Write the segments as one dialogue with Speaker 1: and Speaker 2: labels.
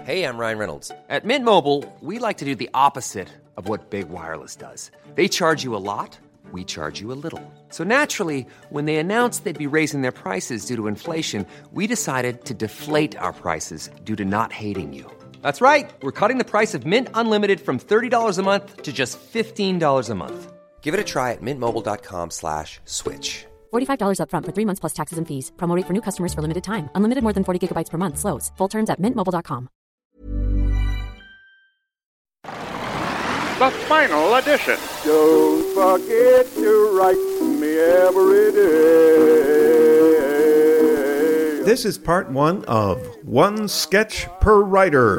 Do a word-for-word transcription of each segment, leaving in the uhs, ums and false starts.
Speaker 1: Hey, I'm Ryan Reynolds.
Speaker 2: At Mint Mobile, we like to do the opposite of what Big Wireless does. They charge you a lot, we charge you a little. So naturally, when they announced they'd be raising their prices due to inflation, we decided to deflate our prices due to not hating you. That's right. We're cutting the price of Mint Unlimited from thirty dollars a month to just fifteen dollars a month.
Speaker 1: Give it a try at mintmobile.com slash switch.
Speaker 3: forty-five dollars up front for three months plus taxes and fees. Promo rate for new customers for limited time. Unlimited more than forty gigabytes per month. Slows full terms at mint mobile dot com.
Speaker 4: The final edition.
Speaker 5: Don't forget to write me every day.
Speaker 6: This is part one of One Sketch Per Writer.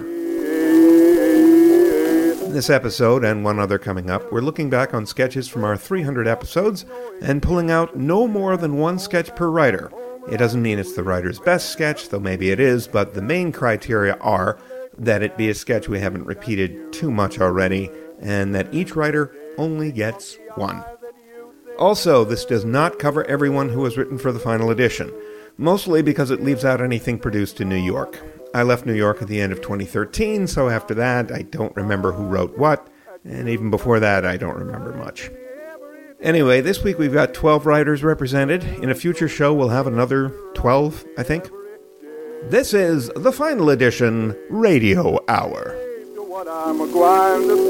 Speaker 6: In this episode, and one other coming up, we're looking back on sketches from our three hundred episodes and pulling out no more than one sketch per writer. It doesn't mean it's the writer's best sketch, though maybe it is, but the main criteria are that it be a sketch we haven't repeated too much already, and that each writer only gets one. Also, this does not cover everyone who was written for the final edition, mostly because it leaves out anything produced in New York. I left New York at the end of twenty thirteen, so after that, I don't remember who wrote what, and even before that, I don't remember much. Anyway, this week we've got twelve writers represented. In a future show, we'll have another twelve, I think. This is the final edition Radio Hour.
Speaker 5: What I'm going to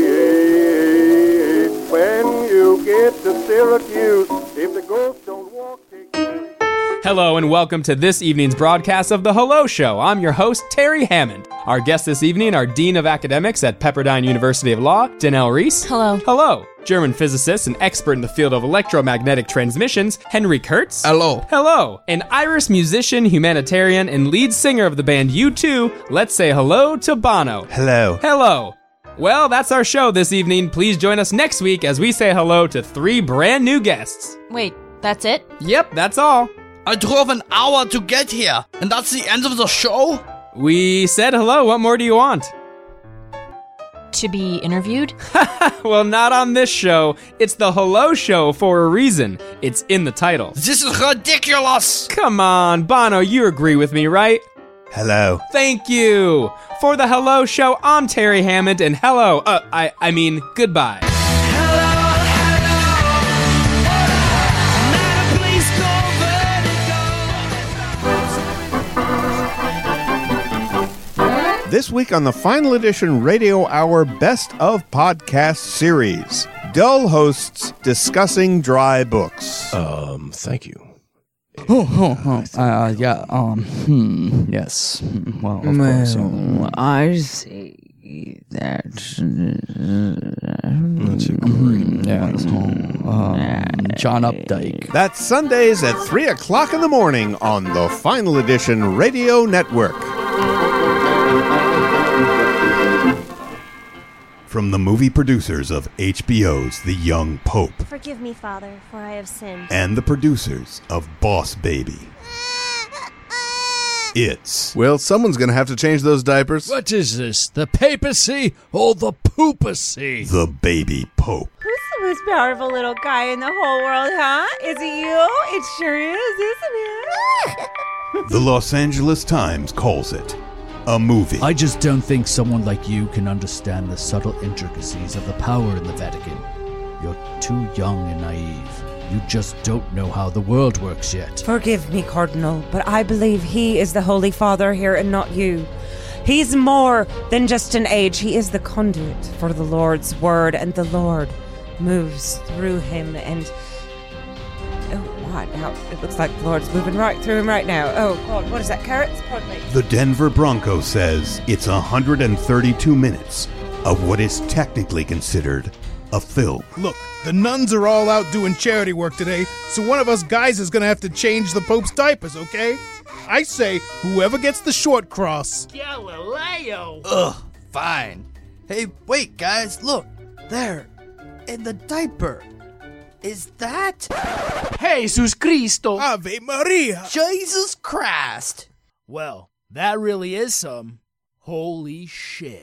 Speaker 5: see when you get to Syracuse, if the ghosts don't walk, take you.
Speaker 7: Hello and welcome to this evening's broadcast of The Hello Show. I'm your host, Terry Hammond. Our guests this evening are Dean of Academics at Pepperdine University of Law, Danelle Reese.
Speaker 8: Hello.
Speaker 7: Hello. German physicist and expert in the field of electromagnetic transmissions, Henry Kurtz.
Speaker 9: Hello.
Speaker 7: Hello. An Irish musician, humanitarian, and lead singer of the band U two, let's say hello to Bono.
Speaker 6: Hello.
Speaker 7: Hello. Well, that's our show this evening. Please join us next week as we say hello to three brand new guests.
Speaker 8: Wait, that's it?
Speaker 7: Yep, that's all.
Speaker 9: I drove an hour to get here, and that's the end of the show?
Speaker 7: We said hello. What more do you want?
Speaker 8: To be interviewed?
Speaker 7: Well, not on this show. It's the Hello Show for a reason. It's in the title.
Speaker 9: This is ridiculous!
Speaker 7: Come on, Bono, you agree with me, right?
Speaker 6: Hello.
Speaker 7: Thank you. For the Hello Show, I'm Terry Hammond, and hello, uh, I, I mean, goodbye.
Speaker 6: This week on the final edition Radio Hour Best of Podcast series, Dull Hosts Discussing Dry Books.
Speaker 10: Um, thank you.
Speaker 11: Oh, oh, oh. Uh, yeah, um, hmm, yes. Well, of well, course. Yeah.
Speaker 12: I see that.
Speaker 10: That's a great
Speaker 11: yes. um, John Updike.
Speaker 6: That's Sundays at three o'clock in the morning on the final edition Radio Network. From the movie producers of H B O's The Young Pope.
Speaker 13: Forgive me, Father, for I have sinned.
Speaker 6: And the producers of Boss Baby. It's...
Speaker 10: Well, someone's going to have to change those diapers.
Speaker 14: What is this, the papacy or the poopacy?
Speaker 6: The Baby Pope.
Speaker 13: Who's the most powerful little guy in the whole world, huh? Is it you? It sure is, isn't it?
Speaker 6: The Los Angeles Times calls it a movie.
Speaker 14: I just don't think someone like you can understand the subtle intricacies of the power in the Vatican. You're too young and naive. You just don't know how the world works yet.
Speaker 12: Forgive me, Cardinal, but I believe he is the Holy Father here and not you. He's more than just an age. He is the conduit for the Lord's word, and the Lord moves through him and... Oh, what? Now, it looks like the Lord's moving right through him right now. Oh, God, what is that, carrots? Pardon me.
Speaker 6: The Denver Bronco says it's one hundred thirty-two minutes of what is technically considered a film.
Speaker 15: Look, the nuns are all out doing charity work today, so one of us guys is gonna have to change the Pope's diapers, okay? I say, whoever gets the short cross.
Speaker 9: Galileo! Ugh, fine. Hey, wait, guys, look. There, in the diaper. Is that...
Speaker 14: Jesus Cristo!
Speaker 15: Ave Maria!
Speaker 9: Jesus Christ!
Speaker 14: Well, that really is some holy shit.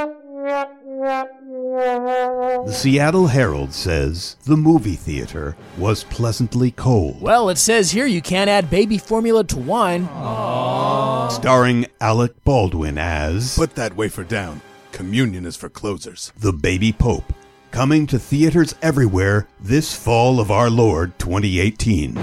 Speaker 6: The Seattle Herald says the movie theater was pleasantly cold.
Speaker 14: Well, it says here you can't add baby formula to wine. Aww.
Speaker 16: Starring Alec Baldwin as...
Speaker 17: Put that wafer down. Communion is for closers.
Speaker 16: The Baby Pope. Coming to theaters everywhere this fall of our Lord twenty eighteen.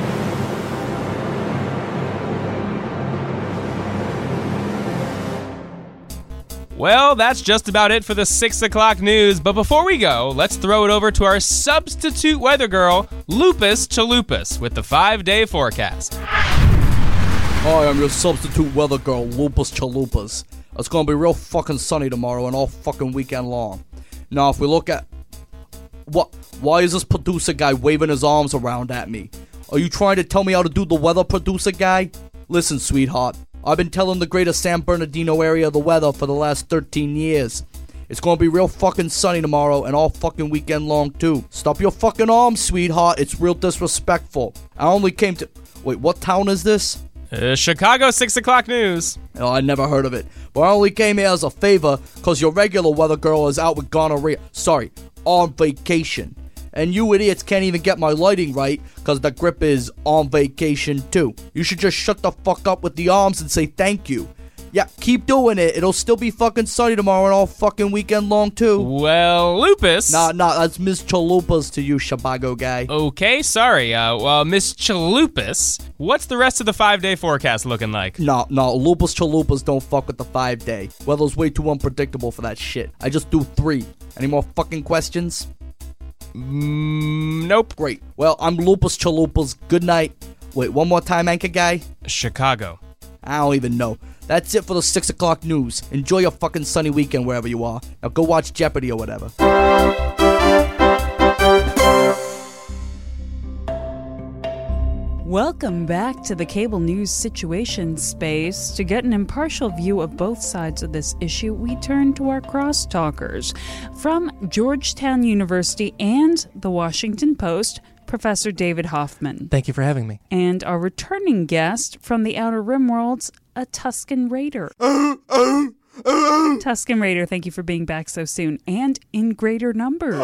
Speaker 7: Well, that's just about it for the six o'clock news, but before we go, let's throw it over to our substitute weather girl, Lupus Chalupas, with the five-day forecast.
Speaker 9: Hi, I'm your substitute weather girl, Lupus Chalupas. It's gonna be real fucking sunny tomorrow and all fucking weekend long. Now, if we look at... What? Why is this producer guy waving his arms around at me? Are you trying to tell me how to do the weather, producer guy? Listen, sweetheart. I've been telling the greater San Bernardino area the weather for the last thirteen years. It's gonna be real fucking sunny tomorrow and all fucking weekend long too. Stop your fucking arms, sweetheart. It's real disrespectful. I only came to... Wait, what town is this?
Speaker 7: Uh, Chicago six o'clock news.
Speaker 9: Oh, I never heard of it. But I only came here as a favor because your regular weather girl is out with gonorrhea. Sorry, on vacation. And you idiots can't even get my lighting right because the grip is on vacation too. You should just shut the fuck up with the arms and say thank you. Yeah, keep doing it. It'll still be fucking sunny tomorrow and all fucking weekend long too.
Speaker 7: Well, Lupus.
Speaker 9: Nah, nah, that's Miss Chalupas to you, Shabago guy.
Speaker 7: Okay, sorry. Uh, well, Miss Chalupas, what's the rest of the five-day forecast looking like?
Speaker 9: Nah, nah, Lupus Chalupas don't fuck with the five-day. Weather's way too unpredictable for that shit. I just do three. Any more fucking questions?
Speaker 7: Mm, nope.
Speaker 9: Great. Well, I'm Lupus Chalupas. Good night. Wait, one more time, anchor guy?
Speaker 7: Chicago.
Speaker 9: I don't even know. That's it for the six o'clock news. Enjoy your fucking sunny weekend wherever you are. Now go watch Jeopardy or whatever.
Speaker 18: Welcome back to the cable news situation space. To get an impartial view of both sides of this issue, we turn to our crosstalkers. From Georgetown University and the Washington Post, Professor David Hoffman.
Speaker 19: Thank you for having me.
Speaker 18: And our returning guest from the Outer Rim worlds, a Tusken Raider. Tusken Raider, thank you for being back so soon and in greater numbers.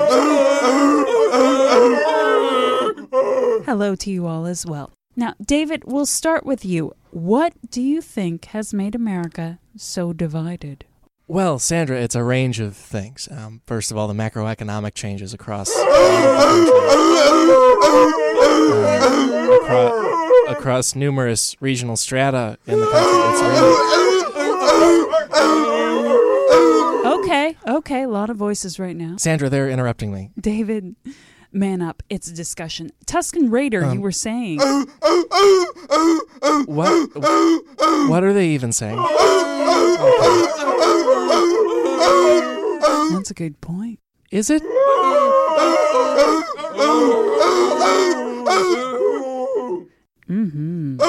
Speaker 18: Hello to you all as well. Now, David, we'll start with you. What do you think has made America so divided?
Speaker 19: Well, Sandra, it's a range of things. Um, first of all, the macroeconomic changes across um, across, across numerous regional strata in the country. It's really...
Speaker 18: Okay, okay, a lot of voices right now.
Speaker 19: Sandra, they're interrupting me.
Speaker 18: David, man up. It's a discussion. Tusken Raider, um, you were saying.
Speaker 19: What? What are they even saying? Okay.
Speaker 18: That's a good point.
Speaker 19: Is it?
Speaker 18: Mm-hmm.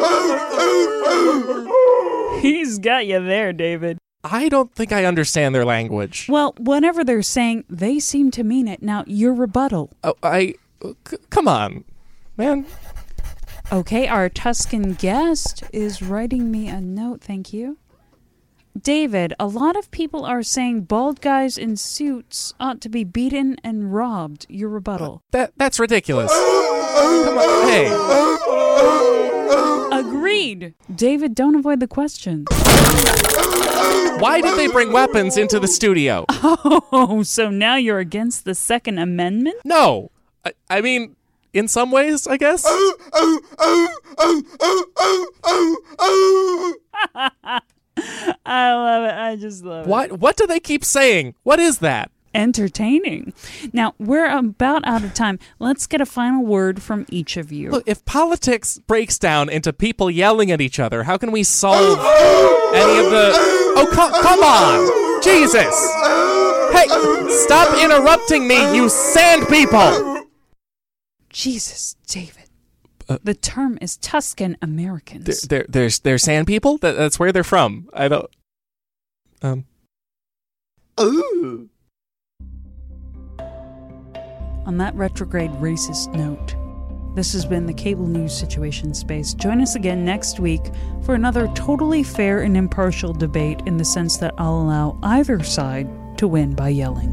Speaker 18: He's got you there, David.
Speaker 19: I don't think I understand their language.
Speaker 18: Well, whatever they're saying, they seem to mean it. Now, your rebuttal.
Speaker 19: Oh, I... C- come on, man.
Speaker 18: Okay, our Tusken guest is writing me a note, thank you. David, a lot of people are saying bald guys in suits ought to be beaten and robbed. Your rebuttal.
Speaker 19: That That's ridiculous. Come on, hey.
Speaker 18: Agreed. David, don't avoid the question.
Speaker 19: Why did they bring weapons into the studio?
Speaker 18: Oh, so now you're against the Second Amendment?
Speaker 19: No. I, I mean, in some ways, I guess.
Speaker 18: I love it. I just love
Speaker 19: what,
Speaker 18: it.
Speaker 19: What do they keep saying? What is that?
Speaker 18: Entertaining. Now, we're about out of time. Let's get a final word from each of you.
Speaker 19: Look, if politics breaks down into people yelling at each other, how can we solve any of the... Oh, co- come on! Jesus! Hey, stop interrupting me, you sand people!
Speaker 18: Jesus, David. Uh, the term is Tusken Americans.
Speaker 19: They're, they're, they're, they're sand people? That, that's where they're from. I don't... Um...
Speaker 9: Ooh.
Speaker 18: On that retrograde racist note, this has been the Cable News Situation Space. Join us again next week for another totally fair and impartial debate in the sense that I'll allow either side to win by yelling.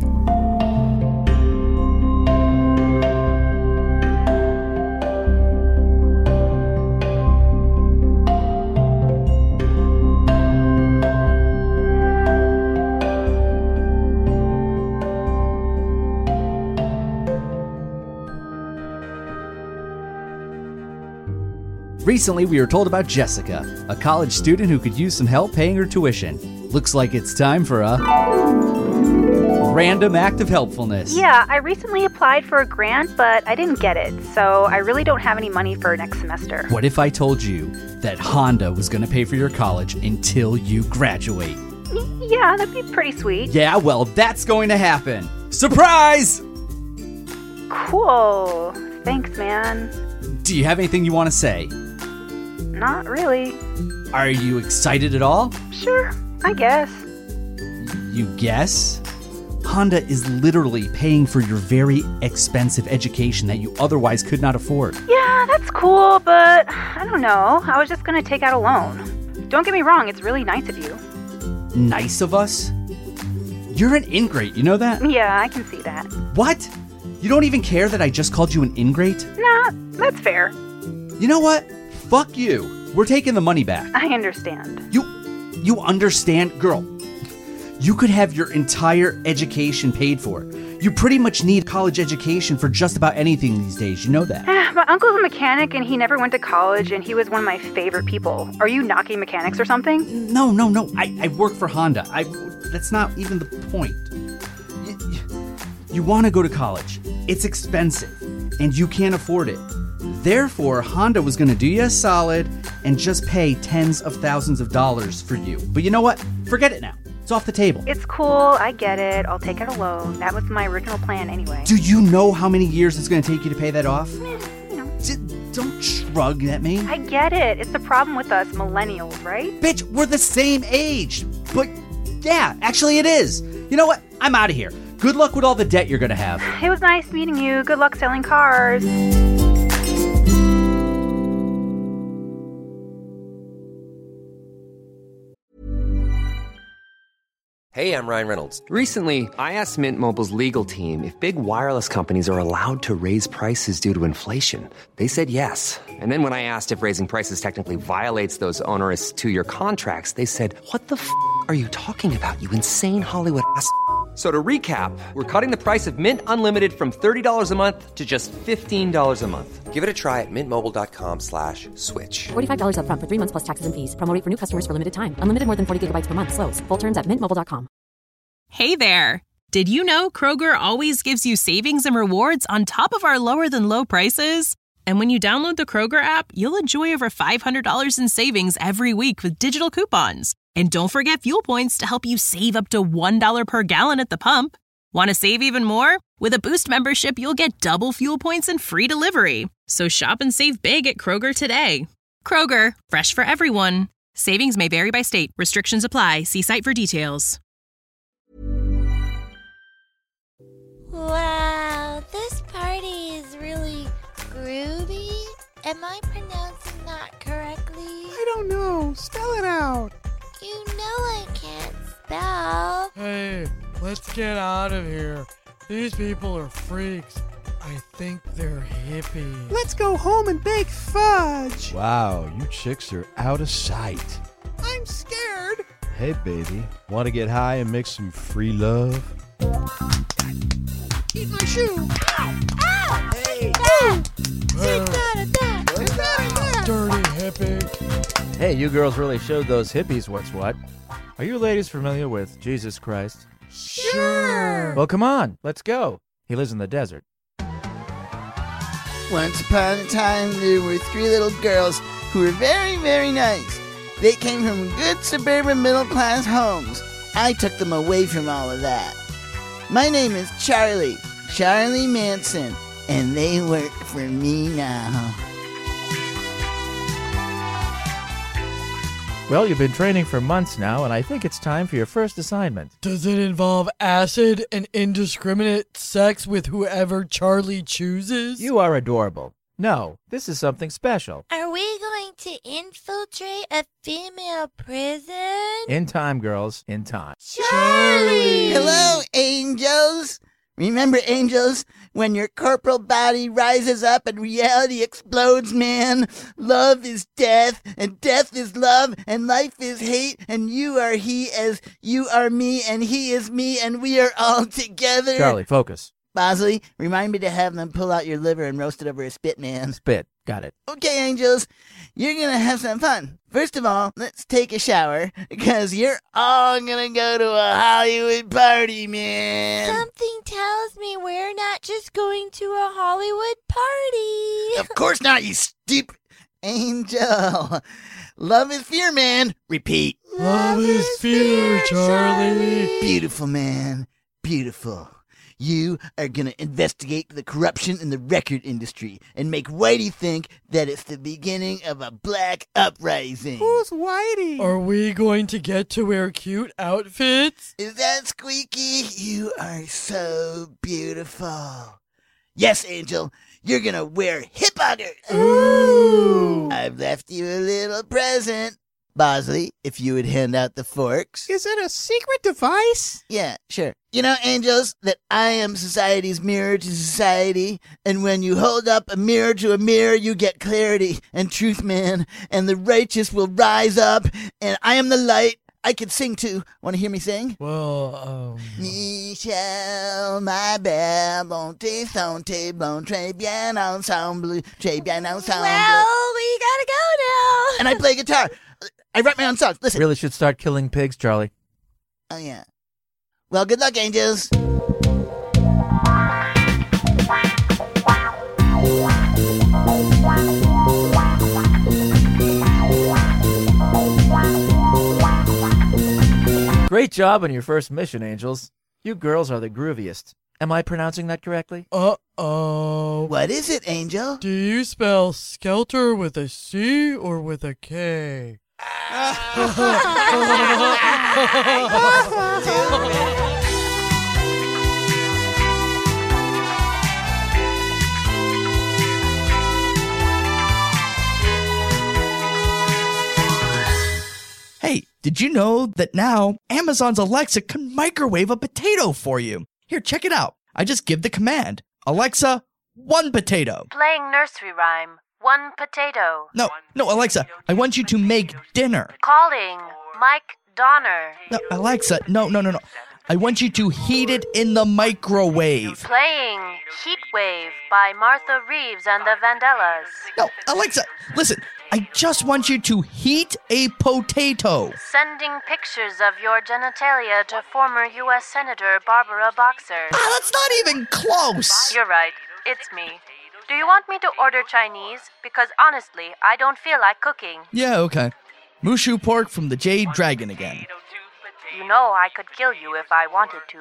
Speaker 11: Recently, we were told about Jessica, a college student who could use some help paying her tuition. Looks like it's time for a random act of helpfulness.
Speaker 20: Yeah, I recently applied for a grant, but I didn't get it, so I really don't have any money for next semester.
Speaker 11: What if I told you that Honda was going to pay for your college until you graduate?
Speaker 20: Y- yeah, that'd be pretty sweet.
Speaker 11: Yeah, well, that's going to happen. Surprise!
Speaker 20: Cool. Thanks, man.
Speaker 11: Do you have anything you want to say?
Speaker 20: Not really.
Speaker 11: Are you excited at all?
Speaker 20: Sure, I guess.
Speaker 11: You guess? Honda is literally paying for your very expensive education that you otherwise could not afford.
Speaker 20: Yeah, that's cool, but I don't know. I was just gonna take out a loan. Don't get me wrong, it's really nice of you.
Speaker 11: Nice of us? You're an ingrate, you know that?
Speaker 20: Yeah, I can see that.
Speaker 11: What? You don't even care that I just called you an ingrate?
Speaker 20: Nah, that's fair.
Speaker 11: You know what? Fuck you. We're taking the money back.
Speaker 20: I understand.
Speaker 11: You, you understand? Girl, you could have your entire education paid for. You pretty much need college education for just about anything these days. You know that.
Speaker 20: My uncle's a mechanic and he never went to college and he was one of my favorite people. Are you knocking mechanics or something?
Speaker 11: No, no, no. I, I work for Honda. I, that's not even the point. You, you, you want to go to college. It's expensive and you can't afford it. Therefore, Honda was going to do you a solid and just pay tens of thousands of dollars for you. But you know what? Forget it now. It's off the table.
Speaker 20: It's cool. I get it. I'll take out a loan. That was my original plan anyway.
Speaker 11: Do you know how many years it's going to take you to pay that off?
Speaker 20: Eh, you know.
Speaker 11: D- don't shrug at me.
Speaker 20: I get it. It's the problem with us millennials, right?
Speaker 11: Bitch, we're the same age. But yeah, actually it is. You know what? I'm out of here. Good luck with all the debt you're going to have.
Speaker 20: It was nice meeting you. Good luck selling cars.
Speaker 1: Hey, I'm Ryan Reynolds.
Speaker 2: Recently, I asked Mint Mobile's legal team if big wireless companies are allowed to raise prices due to inflation. They said yes. And then when I asked if raising prices technically violates those onerous two-year contracts, they said, what the f*** are you talking about, you insane Hollywood ass f- So to recap, we're cutting the price of Mint Unlimited from thirty dollars a month to just fifteen dollars a month.
Speaker 1: Give it a try at mintmobile.com slash switch.
Speaker 3: forty-five dollars up front for three months plus taxes and fees. Promo rate for new customers for limited time. Unlimited more than forty gigabytes per month. Slows full terms at mint mobile dot com.
Speaker 21: Hey there. Did you know Kroger always gives you savings and rewards on top of our lower than low prices? And when you download the Kroger app, you'll enjoy over five hundred dollars in savings every week with digital coupons. And don't forget fuel points to help you save up to one dollar per gallon at the pump. Want to save even more? With a Boost membership, you'll get double fuel points and free delivery. So shop and save big at Kroger today. Kroger, fresh for everyone. Savings may vary by state. Restrictions apply. See site for details.
Speaker 22: Wow, this party is really groovy. Am I pronouncing that correctly?
Speaker 23: I don't know. Spell it out.
Speaker 22: You know I can't spell.
Speaker 24: Hey, let's get out of here. These people are freaks. I think they're hippies.
Speaker 23: Let's go home and bake fudge.
Speaker 25: Wow, you chicks are out of sight.
Speaker 23: I'm scared.
Speaker 25: Hey, baby, want to get high and make some free love?
Speaker 23: Eat my shoe. Ow! Ow!
Speaker 22: Hey!
Speaker 23: Ow!
Speaker 24: Dirty hippie.
Speaker 26: Hey, you girls really showed those hippies what's what. Are you ladies familiar with Jesus Christ?
Speaker 23: Sure.
Speaker 26: Well, come on, let's go. He lives in the desert.
Speaker 27: Once upon a time, there were three little girls who were very, very nice. They came from good suburban middle-class homes. I took them away from all of that. My name is Charlie, Charlie Manson, and they work for me now.
Speaker 26: Well, you've been training for months now, and I think it's time for your first assignment.
Speaker 24: Does it involve acid and indiscriminate sex with whoever Charlie chooses?
Speaker 26: You are adorable. No, this is something special.
Speaker 22: Are we going to infiltrate a female prison?
Speaker 26: In time, girls, in time.
Speaker 22: Charlie!
Speaker 27: Hello, angels! Remember, angels, when your corporal body rises up and reality explodes, man? Love is death, and death is love, and life is hate, and you are he as you are me, and he is me, and we are all together.
Speaker 26: Charlie, focus.
Speaker 27: Bosley, remind me to have them pull out your liver and roast it over a spit, man.
Speaker 26: Spit. Got it.
Speaker 27: Okay, angels, you're gonna have some fun. First of all, let's take a shower, because you're all gonna go to a Hollywood party, man.
Speaker 22: Something tells me we're not just going to a Hollywood party.
Speaker 27: Of course not, you stupid angel. Love is fear, man. Repeat.
Speaker 24: Love is fear, Charlie.
Speaker 27: Beautiful, man. Beautiful. You are going to investigate the corruption in the record industry and make Whitey think that it's the beginning of a black uprising.
Speaker 23: Who's Whitey?
Speaker 24: Are we going to get to wear cute outfits?
Speaker 27: Is that Squeaky? You are so beautiful. Yes, Angel, you're going to wear hip huggers.
Speaker 23: Ooh.
Speaker 27: I've left you a little present. Bosley, if you would hand out the forks.
Speaker 23: Is it a secret device?
Speaker 27: Yeah, sure. You know, angels, that I am society's mirror to society, and when you hold up a mirror to a mirror, you get clarity and truth, man, and the righteous will rise up, and I am the light. I could sing too. Want to hear me sing?
Speaker 24: Well, um...
Speaker 27: Michel, my belle, bonté, santé, bon, très bien ensemble, très bien ensemble.
Speaker 22: Well, we gotta go now.
Speaker 27: And I play guitar. I write my own songs. Listen.
Speaker 26: Really should start killing pigs, Charlie.
Speaker 27: Oh, yeah. Well, good luck, angels.
Speaker 26: Great job on your first mission, Angels. You girls are the grooviest. Am I pronouncing that correctly?
Speaker 24: Uh-oh.
Speaker 27: What is it, Angel?
Speaker 24: Do you spell skelter with a C or with a K?
Speaker 11: Hey, did you know that now Amazon's Alexa can microwave a potato for you? Here, check it out. I just give the command, Alexa, one potato.
Speaker 4: Playing nursery rhyme. One potato.
Speaker 11: No, no, Alexa, I want you to make dinner.
Speaker 4: Calling Mike Donner.
Speaker 11: No, Alexa, no, no, no, no. I want you to heat it in the microwave.
Speaker 4: Playing Heat Wave by Martha Reeves and the Vandellas.
Speaker 11: No, Alexa, listen. I just want you to heat a potato.
Speaker 4: Sending pictures of your genitalia to former U S Senator Barbara Boxer.
Speaker 11: Ah, that's not even close.
Speaker 4: You're right. It's me. Do you want me to order Chinese? Because honestly, I don't feel like cooking.
Speaker 11: Yeah, okay. Mushu pork from the Jade Dragon again.
Speaker 4: You know I could kill you if I wanted to.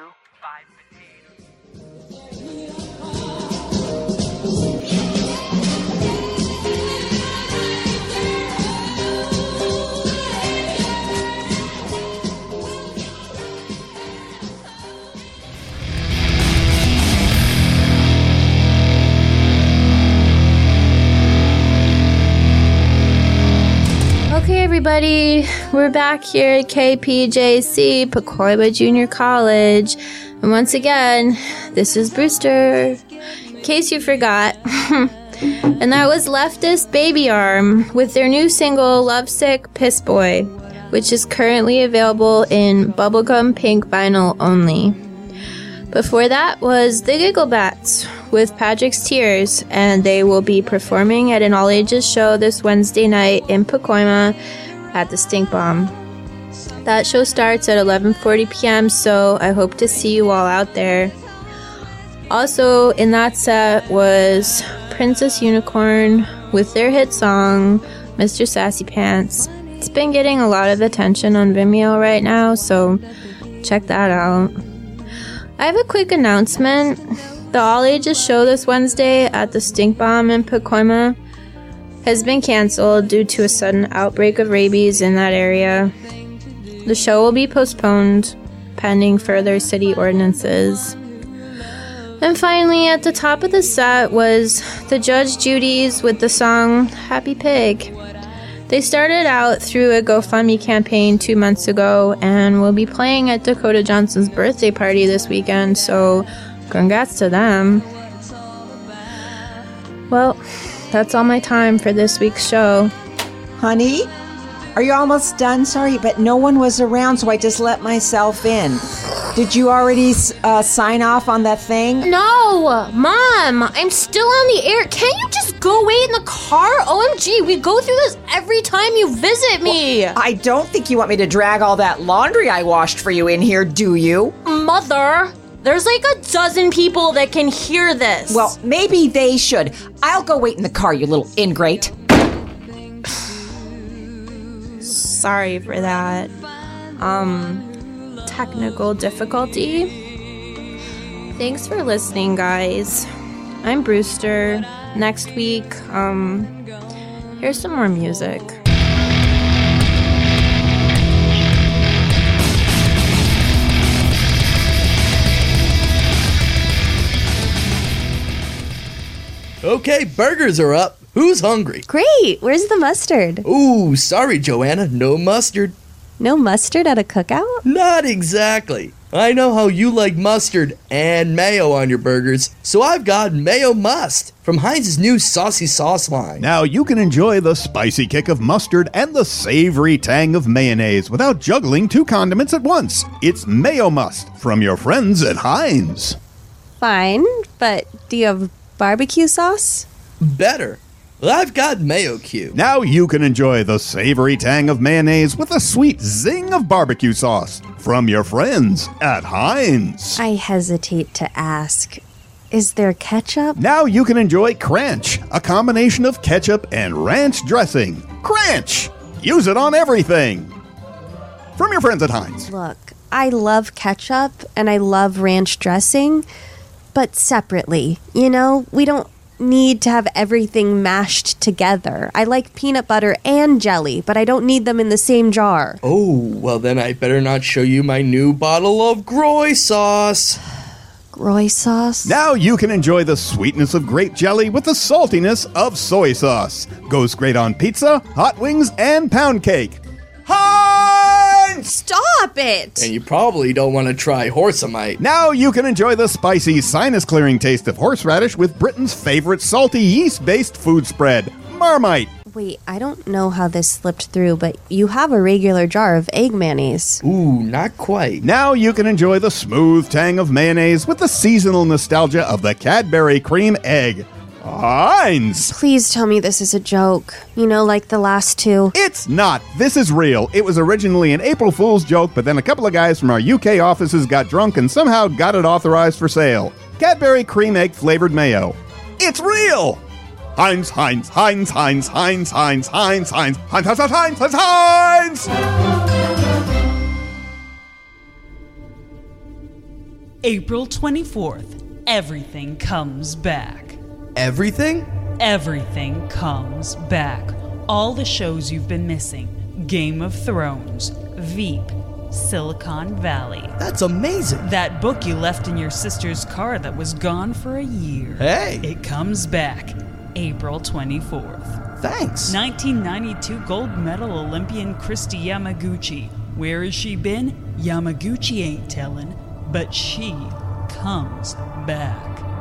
Speaker 5: Okay, everybody, we're back here at K P J C, Pacoima Junior College. And once again, this is Brewster, in case you forgot. And that was Leftist Baby Arm with their new single, Lovesick Piss Boy, which is currently available in bubblegum pink vinyl only. Before that was The Gigglebats with Patrick's Tears, and they will be performing at an all-ages show this Wednesday night in Pacoima at the Stink Bomb. That show starts at eleven forty p.m., so I hope to see you all out there. Also in that set was Princess Unicorn with their hit song, Mister Sassy Pants. It's been getting a lot of attention on Vimeo right now, so check that out. I have a quick announcement. The all-ages show this Wednesday at the Stink Bomb in Pacoima has been canceled due to a sudden outbreak of rabies in that area. The show will be postponed pending further city ordinances. And finally, at the top of the set was the Judge Judy's with the song Happy Pig. They started out through a GoFundMe campaign two months ago and will be playing at Dakota Johnson's birthday party this weekend, so congrats to them. Well, that's all my time for this week's show.
Speaker 8: Honey, are you almost done? Sorry, but no one was around, so I just let myself in.
Speaker 6: Did you already uh, sign off on that thing?
Speaker 5: No! Mom! I'm still on the air. Can't you just go wait in the car? O M G, we go through this every time you visit me!
Speaker 6: Well, I don't think you want me to drag all that laundry I washed for you in here, do you?
Speaker 5: Mother! There's like a dozen people that can hear this.
Speaker 6: Well, maybe they should. I'll go wait in the car, you little ingrate.
Speaker 5: Sorry for that. Um... Technical difficulty. Thanks for listening, guys. I'm Brewster. Next week, um, here's some more music.
Speaker 8: Okay, burgers are up. Who's hungry?
Speaker 10: Great. Where's the mustard?
Speaker 8: Ooh, sorry, Joanna. No mustard.
Speaker 10: No mustard at a cookout?
Speaker 8: Not exactly. I know how you like mustard and mayo on your burgers, so I've got Mayo Must from Heinz's new saucy sauce line.
Speaker 16: Now you can enjoy the spicy kick of mustard and the savory tang of mayonnaise without juggling two condiments at once. It's Mayo Must from your friends at Heinz.
Speaker 10: Fine, but do you have barbecue sauce?
Speaker 8: Better. I've got Mayo Q.
Speaker 16: Now you can enjoy the savory tang of mayonnaise with a sweet zing of barbecue sauce from your friends at Heinz.
Speaker 10: I hesitate to ask. Is there ketchup?
Speaker 16: Now you can enjoy Cranch, a combination of ketchup and ranch dressing. Cranch! Use it on everything. From your friends at Heinz.
Speaker 10: Look, I love ketchup and I love ranch dressing, but separately. You know, we don't need to have everything mashed together. I like peanut butter and jelly, but I don't need them in the same jar.
Speaker 8: Oh, well then I better not show you my new bottle of Groy sauce.
Speaker 10: Groy sauce?
Speaker 16: Now you can enjoy the sweetness of grape jelly with the saltiness of soy sauce. Goes great on pizza, hot wings, and pound cake. Heinz!
Speaker 10: Stop it!
Speaker 8: And you probably don't want to try Horsemite.
Speaker 16: Now you can enjoy the spicy, sinus-clearing taste of horseradish with Britain's favorite salty yeast-based food spread, Marmite.
Speaker 10: Wait, I don't know how this slipped through, but you have a regular jar of egg mayonnaise.
Speaker 8: Ooh, not quite.
Speaker 16: Now you can enjoy the smooth tang of mayonnaise with the seasonal nostalgia of the Cadbury Cream Egg. Heinz!
Speaker 10: Please tell me this is a joke. You know, like the last two.
Speaker 16: It's not. This is real. It was originally an April Fool's joke, but then a couple of guys from our U K offices got drunk and somehow got it authorized for sale. Cadbury Cream Egg flavored mayo. It's real! Heinz, Heinz, Heinz, Heinz, Heinz, Heinz, Heinz, Heinz, Heinz, Heinz, Heinz, Heinz, Heinz!
Speaker 18: April twenty-fourth. Everything comes back.
Speaker 8: Everything?
Speaker 18: Everything comes back. All the shows you've been missing. Game of Thrones, Veep, Silicon Valley.
Speaker 8: That's amazing.
Speaker 18: That book you left in your sister's car that was gone for a year.
Speaker 8: Hey!
Speaker 18: It comes back April twenty-fourth.
Speaker 8: Thanks.
Speaker 18: nineteen ninety-two gold medal Olympian Christy Yamaguchi. Where has she been? Yamaguchi ain't telling, but she comes back.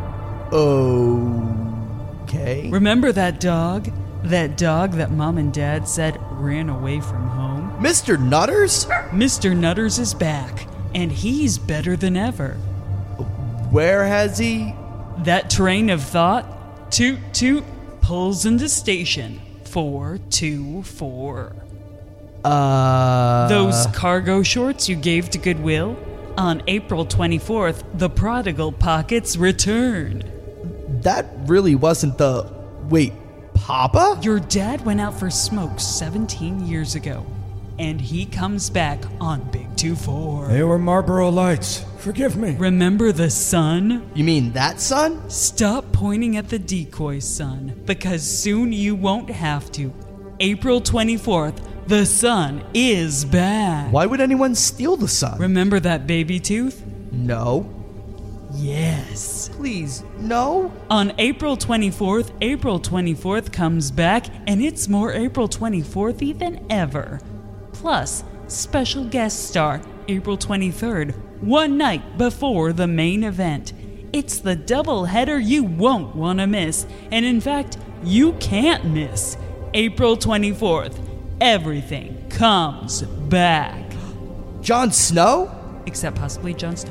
Speaker 8: Okay.
Speaker 18: Remember that dog? That dog that Mom and Dad said ran away from home?
Speaker 8: Mister Nutters?
Speaker 18: Mister Nutters is back, and he's better than ever.
Speaker 8: Where has he?
Speaker 18: That train of thought, toot toot, pulls into station four two four.
Speaker 8: Uh...
Speaker 18: Those cargo shorts you gave to Goodwill? On April twenty-fourth, the Prodigal Pockets return.
Speaker 8: That really wasn't the... Wait, Papa?
Speaker 18: Your dad went out for smokes seventeen years ago, and he comes back on Big two four.
Speaker 24: They were Marlboro Lights. Forgive me.
Speaker 18: Remember the sun?
Speaker 8: You mean that sun?
Speaker 18: Stop pointing at the decoy sun, because soon you won't have to. April twenty-fourth, the sun is back.
Speaker 8: Why would anyone steal the sun?
Speaker 18: Remember that baby tooth?
Speaker 8: No.
Speaker 18: Yes.
Speaker 8: Please, no?
Speaker 18: On April twenty-fourth, April twenty-fourth comes back, and it's more April twenty-fourth-y than ever. Plus, special guest star, April twenty-third, one night before the main event. It's the double header you won't want to miss, and in fact, you can't miss. April twenty-fourth, everything comes back.
Speaker 8: Jon Snow?
Speaker 18: except possibly Johnston.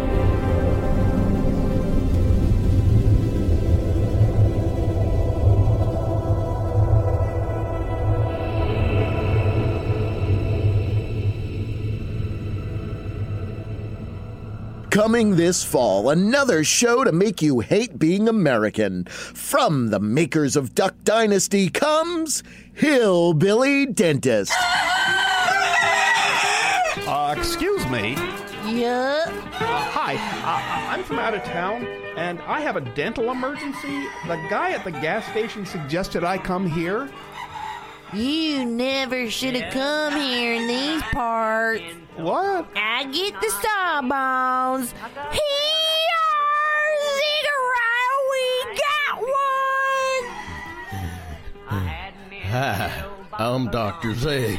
Speaker 7: Coming this fall, another show to make you hate being American. From the makers of Duck Dynasty comes Hillbilly Dentist.
Speaker 12: Uh, excuse me.
Speaker 22: Yeah?
Speaker 12: Uh, hi, uh, I'm from out of town, and I have a dental emergency. The guy at the gas station suggested I come here.
Speaker 22: You never should have come here in these parts.
Speaker 12: What?
Speaker 22: I get the sawbones. Here, Ziggurat, we got one.
Speaker 13: Hi, I'm Doctor Zeg.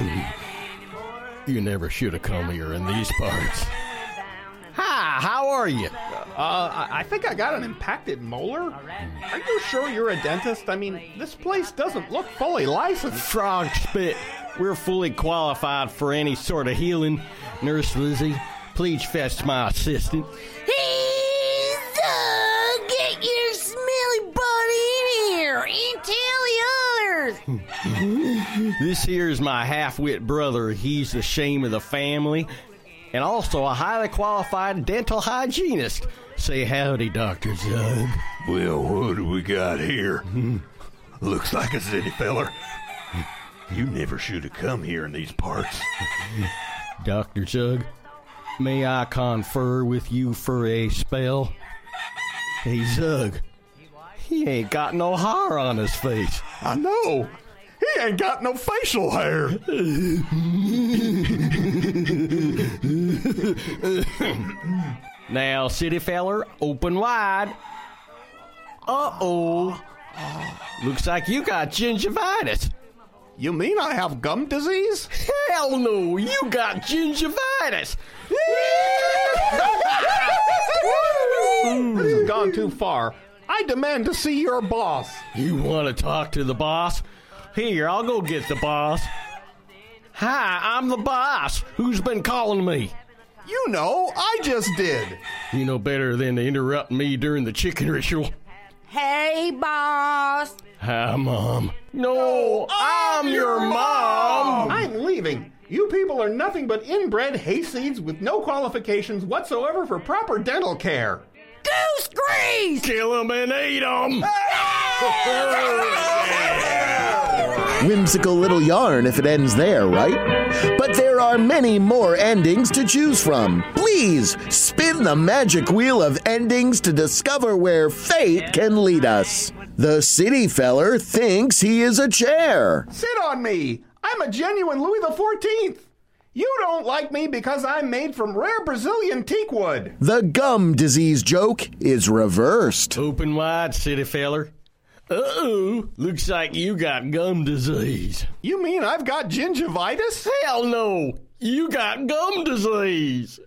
Speaker 13: You never should have come here in these parts. Hi, how are you?
Speaker 12: Uh, I think I got an impacted molar. Are you sure you're a dentist? I mean, this place doesn't look fully licensed.
Speaker 13: Frog spit. We're fully qualified for any sort of healing. Nurse Lizzie, please fetch my assistant.
Speaker 22: Hey, Zug, get your smelly butt in here and tell the others.
Speaker 13: This here is my half-wit brother. He's the shame of the family. And also a highly qualified dental hygienist. Say howdy, Doctor Zug.
Speaker 14: Well, what do we got here? Looks like a city feller. You never should have come here in these parts.
Speaker 13: Doctor Zug, may I confer with you for a spell? Hey, Zug, he ain't got no hair on his face.
Speaker 14: I know. He ain't got no facial hair.
Speaker 13: Now, city feller, open wide. Uh-oh. Looks like you got gingivitis.
Speaker 12: You mean I have gum disease?
Speaker 13: Hell no, you got gingivitis.
Speaker 12: This has gone too far. I demand to see your boss.
Speaker 13: You want to talk to the boss? Here, I'll go get the boss. Hi, I'm the boss. Who's been calling me?
Speaker 12: You know, I just did.
Speaker 13: You know better than to interrupt me during the chicken ritual.
Speaker 22: Hey, boss.
Speaker 13: Hi, Mom. No, I'm, I'm your mom.
Speaker 12: I'm leaving. You people are nothing but inbred hayseeds with no qualifications whatsoever for proper dental care.
Speaker 22: Goose grease!
Speaker 13: Kill him and eat him!
Speaker 7: Whimsical little yarn if it ends there, right? But there are many more endings to choose from. Please spin the magic wheel of endings to discover where fate can lead us. The city feller thinks he is a chair.
Speaker 12: Sit on me! I'm a genuine Louis the fourteenth! You don't like me because I'm made from rare Brazilian teak wood.
Speaker 7: The gum disease joke is reversed.
Speaker 13: Open wide, city feller. Uh-oh, looks like you got gum disease.
Speaker 12: You mean I've got gingivitis?
Speaker 13: Hell no, you got gum disease.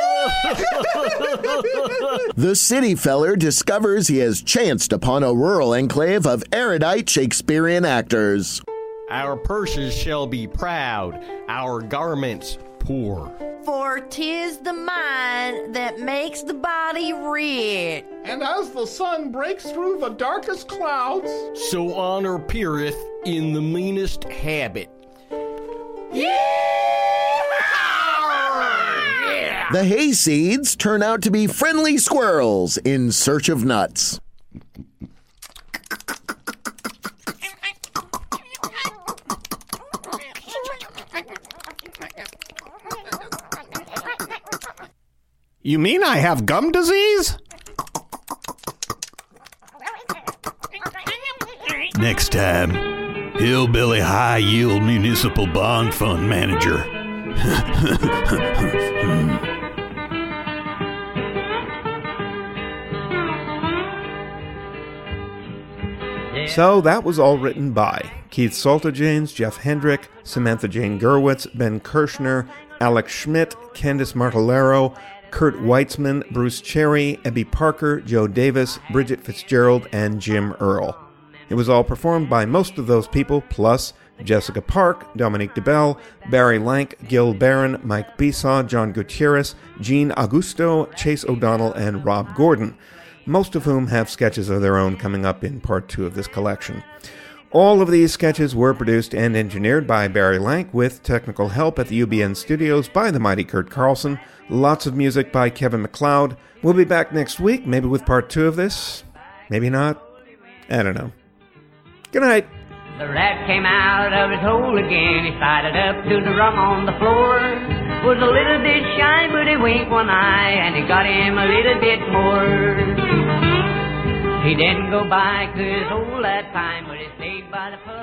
Speaker 7: The city feller discovers he has chanced upon a rural enclave of erudite Shakespearean actors.
Speaker 13: Our purses shall be proud, our garments poor.
Speaker 22: For 'tis the mind that makes the body rich.
Speaker 12: And as the sun breaks through the darkest clouds,
Speaker 13: so honor peereth in the meanest habit.
Speaker 22: Yeah!
Speaker 7: The hayseeds turn out to be friendly squirrels in search of nuts.
Speaker 12: You mean I have gum disease?
Speaker 14: Next time, Hillbilly High Yield Municipal Bond Fund Manager.
Speaker 15: So that was all written by Keith Saltajanes, Jeff Hendrick, Samantha Jane Gurwitz, Ben Kirshner, Alex Schmidt, Candice Martellero, Kurt Weitzman, Bruce Cherry, Ebby Parker, Joe Davis, Bridget Fitzgerald, and Jim Earl. It was all performed by most of those people, plus Jessica Park, Dominique DeBelle, Barry Lank, Gil Barron, Mike Besaw, John Gutierrez, Gene Augusto, Chase O'Donnell, and Rob Gordon, most of whom have sketches of their own coming up in part two of this collection. All of these sketches were produced and engineered by Barry Lank with technical help at the U B N studios by the mighty Kurt Carlson. Lots of music by Kevin MacLeod. We'll be back next week, maybe with part two of this. Maybe not. I don't know. Good night.
Speaker 1: The rat came out of his hole again. He sidled up to the rung on the floor. Was a little bit shy, but he winked one eye, and he got him a little bit more. He didn't go by his hole that time, but he stayed by the